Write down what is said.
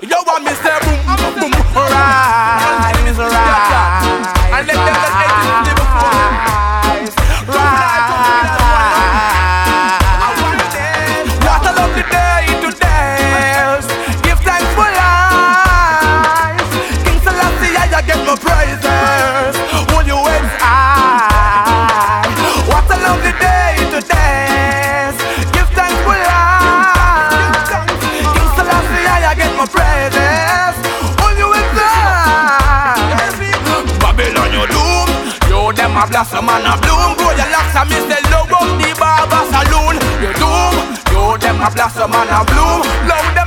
You want me say boom, boom, rise, rise. And let them get it before. What a lovely day today. Give thanks for life. King Selassie, I get my praises. Hold your heads high. What a lovely day today. Give thanks for life. King Selassie, I get my praises. Hold your heads high. Babylon, you doom. You them a blossom and a bloom. Grow your locks and me say love up the barber saloon. You doom. You them a blossom and a bloom. Love them